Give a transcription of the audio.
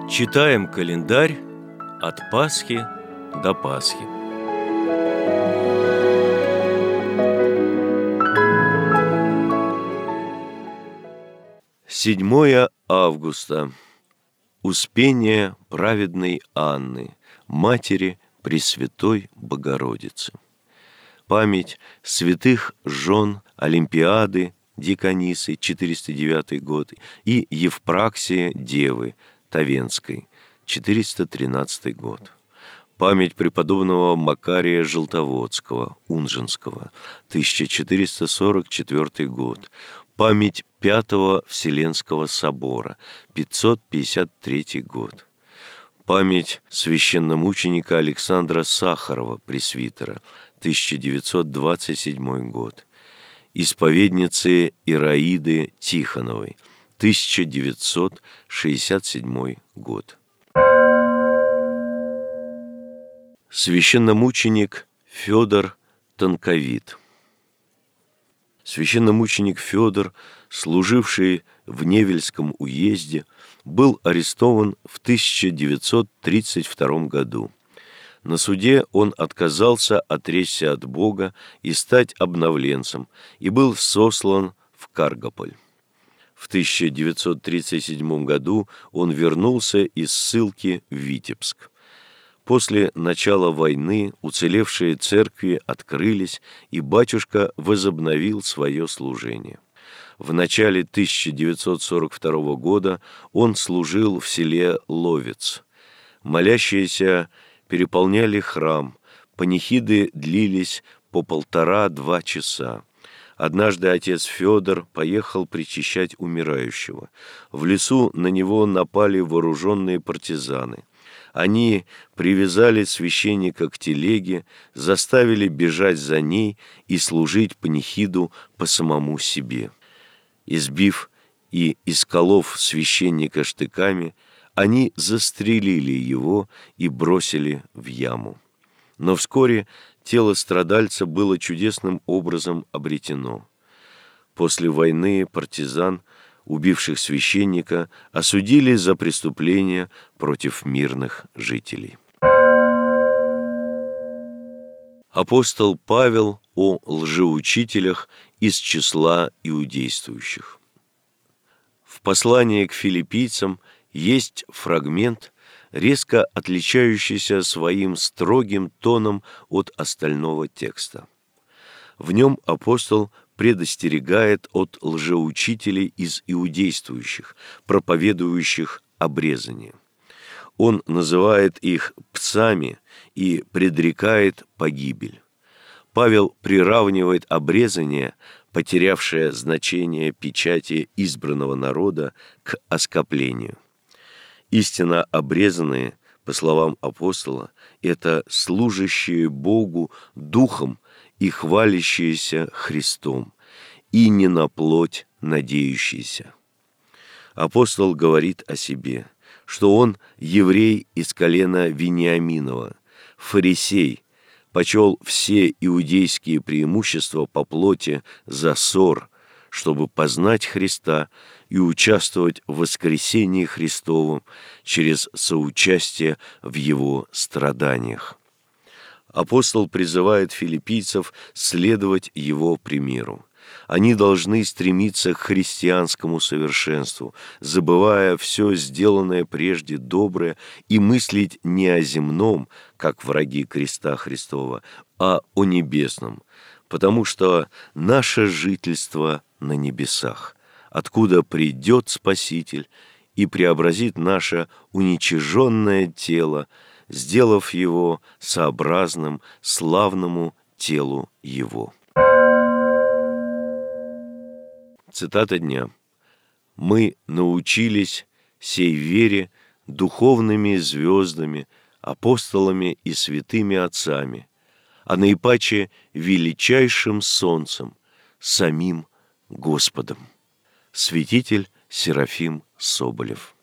Читаем календарь от Пасхи до Пасхи. Седьмое августа. Успение праведной Анны, матери Пресвятой Богородицы. Память святых жен Олимпиады Диконисы, 409 год, и Евпраксия Девы Тавенской, 413 год. Память преподобного Макария Желтоводского, Унженского, 1444 год. Память Пятого Вселенского собора, 553 год. Память священномученика Александра Сахарова, пресвитера, 1927 год. Исповедницы Ираиды Тихоновой, 1967 год. Священномученик Федор Тонковит. Священномученик Федор, служивший в Невельском уезде, был арестован в 1932 году. На суде он отказался отречься от Бога и стать обновленцем, и был сослан в Каргополь. В 1937 году он вернулся из ссылки в Витебск. После начала войны уцелевшие церкви открылись, и батюшка возобновил свое служение. В начале 1942 года он служил в селе Ловец. Молящиеся переполняли храм, панихиды длились по 1,5–2 часа. Однажды отец Федор поехал причащать умирающего. В лесу на него напали вооруженные партизаны. Они привязали священника к телеге, заставили бежать за ней и служить панихиду по самому себе. Избив и исколов священника штыками, они застрелили его и бросили в яму. Но вскоре тело страдальца было чудесным образом обретено. После войны партизан, убивших священника, осудили за преступления против мирных жителей. Апостол Павел о лжеучителях из числа иудействующих. В послании к филиппийцам есть фрагмент, резко отличающийся своим строгим тоном от остального текста. В нем апостол предостерегает от лжеучителей из иудействующих, проповедующих обрезание. Он называет их псами и предрекает погибель. Павел приравнивает обрезание, потерявшее значение печати избранного народа, к оскоплению. Истинно обрезанные, по словам апостола, это служащие Богу Духом и хвалящиеся Христом, и не на плоть надеющиеся. Апостол говорит о себе, что он еврей из колена Вениаминова, фарисей, почел все иудейские преимущества по плоти за ссор, чтобы познать Христа и участвовать в воскресении Христовом через соучастие в Его страданиях. Апостол призывает филиппийцев следовать его примеру. Они должны стремиться к христианскому совершенству, забывая все сделанное прежде доброе, и мыслить не о земном, как враги креста Христова, а о небесном, потому что наше жительство на небесах, откуда придет Спаситель и преобразит наше уничиженное тело, сделав его сообразным славному телу Его. Цитата дня. «Мы научились сей вере духовными звездами, апостолами и святыми отцами, а наипаче величайшим солнцем, самим Господом». Святитель Серафим Соболев.